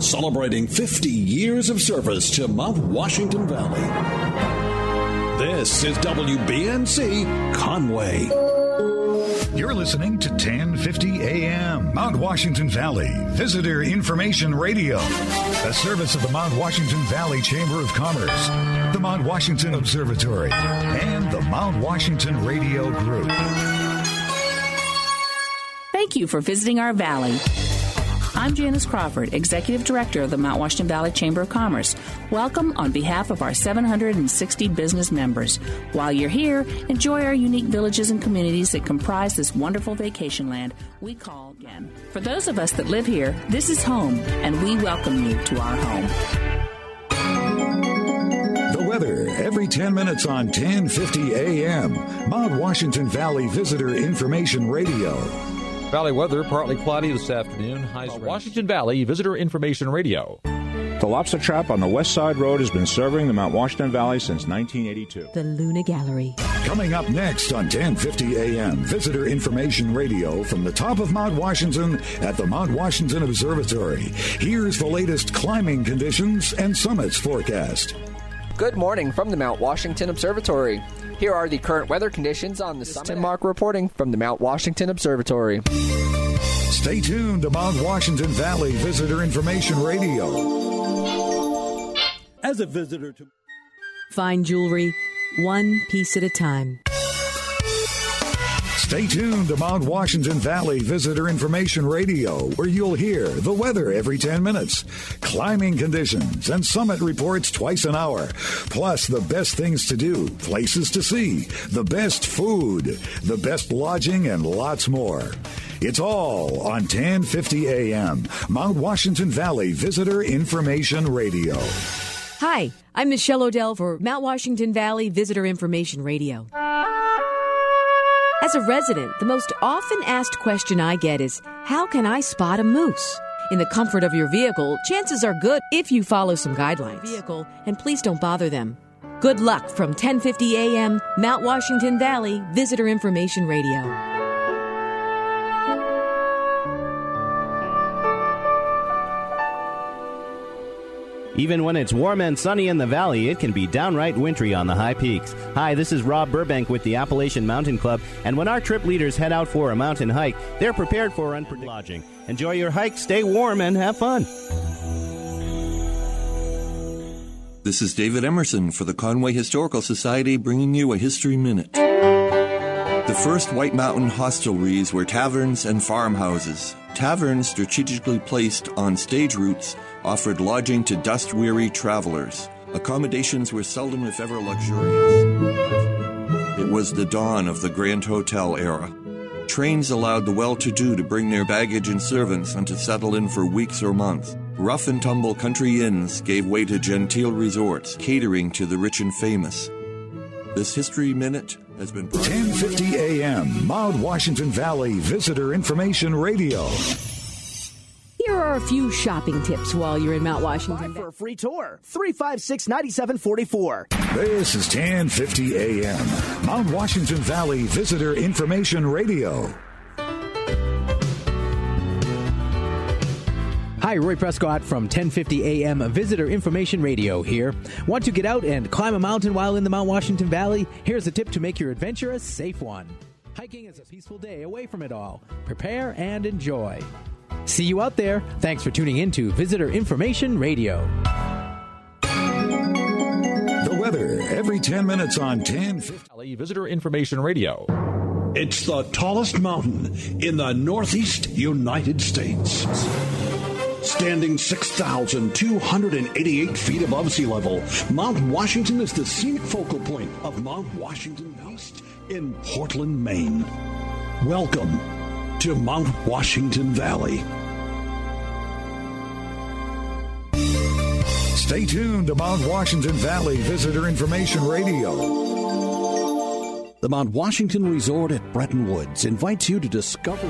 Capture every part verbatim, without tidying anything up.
celebrating fifty years of service to Mount Washington Valley. This is W B N C Conway. You're listening to ten fifty A M, Mount Washington Valley Visitor Information Radio, a service of the Mount Washington Valley Chamber of Commerce, the Mount Washington Observatory, and the Mount Washington Radio Group. Thank you for visiting our valley. I'm Janice Crawford, Executive Director of the Mount Washington Valley Chamber of Commerce. Welcome on behalf of our seven hundred sixty business members. While you're here, enjoy our unique villages and communities that comprise this wonderful vacation land we call again. For those of us that live here, this is home, and we welcome you to our home. The weather every ten minutes on ten fifty A M, Mount Washington Valley Visitor Information Radio. Valley weather, partly cloudy this afternoon. Highs Washington Valley Visitor Information Radio. The Lobster Trap on the West Side Road has been serving the Mount Washington Valley since nineteen eighty-two. The Luna Gallery. Coming up next on ten fifty A M, Visitor Information Radio from the top of Mount Washington at the Mount Washington Observatory. Here's the latest climbing conditions and summits forecast. Good morning from the Mount Washington Observatory. Here are the current weather conditions on the summit. Tim Mark reporting from the Mount Washington Observatory. Stay tuned to Mount Washington Valley Visitor Information Radio. As a visitor to Fine jewelry, one piece at a time. Stay tuned to Mount Washington Valley Visitor Information Radio, where you'll hear the weather every ten minutes, climbing conditions, and summit reports twice an hour, plus the best things to do, places to see, the best food, the best lodging, and lots more. It's all on ten fifty A M, Mount Washington Valley Visitor Information Radio. Hi, I'm Michelle Odell for Mount Washington Valley Visitor Information Radio. As a resident, the most often asked question I get is, how can I spot a moose? In the comfort of your vehicle, chances are good if you follow some guidelines. Vehicle, and please don't bother them. Good luck from ten fifty A M, Mount Washington Valley Visitor Information Radio. Even when it's warm and sunny in the valley, it can be downright wintry on the high peaks. Hi, this is Rob Burbank with the Appalachian Mountain Club, and when our trip leaders head out for a mountain hike, they're prepared for unpredictable lodging. Enjoy your hike, stay warm, and have fun. This is David Emerson for the Conway Historical Society, bringing you a History Minute. The first White Mountain hostelries were taverns and farmhouses. Taverns, strategically placed on stage routes, offered lodging to dust-weary travelers. Accommodations were seldom, if ever, luxurious. It was the dawn of the Grand Hotel era. Trains allowed the well-to-do to bring their baggage and servants and to settle in for weeks or months. Rough-and-tumble country inns gave way to genteel resorts, catering to the rich and famous. This History Minute has been brought ten fifty A M, Mount Washington Valley Visitor Information Radio. Here are a few shopping tips while you're in Mount Washington. For a free tour, three five six, nine seven four four. This is ten fifty A M, Mount Washington Valley Visitor Information Radio. Hi, Roy Prescott from ten fifty A M Visitor Information Radio here. Want to get out and climb a mountain while in the Mount Washington Valley? Here's a tip to make your adventure a safe one. Hiking is a peaceful day away from it all. Prepare and enjoy. See you out there. Thanks for tuning in to Visitor Information Radio. The weather every ten minutes on ten fifty. Visitor Information Radio. It's the tallest mountain in the Northeast United States. Standing six thousand two hundred eighty-eight feet above sea level, Mount Washington is the scenic focal point of Mount Washington East in Portland, Maine. Welcome to Mount Washington Valley. Stay tuned to Mount Washington Valley Visitor Information Radio. The Mount Washington Resort at Bretton Woods invites you to discover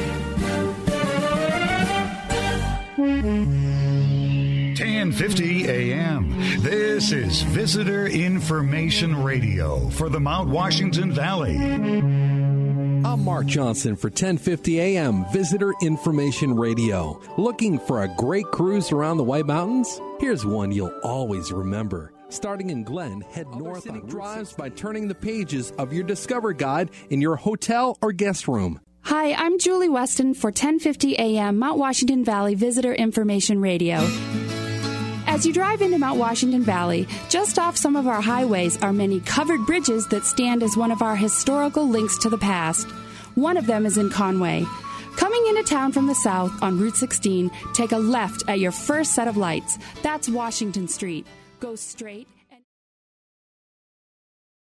ten fifty A M. This is Visitor Information Radio for the Mount Washington Valley. a I'm Mark Johnson for ten fifty A M Visitor Information Radio. Looking for a great cruise around the White Mountains? Here's one you'll always remember. Starting in Glen, head north on drives by turning the pages of your Discover Guide in your hotel or guest room. Hi, I'm Julie Weston for ten fifty A M Mount Washington Valley Visitor Information Radio. As you drive into Mount Washington Valley, just off some of our highways are many covered bridges that stand as one of our historical links to the past. One of them is in Conway. Coming into town from the south on Route sixteen, take a left at your first set of lights. That's Washington Street. Go straight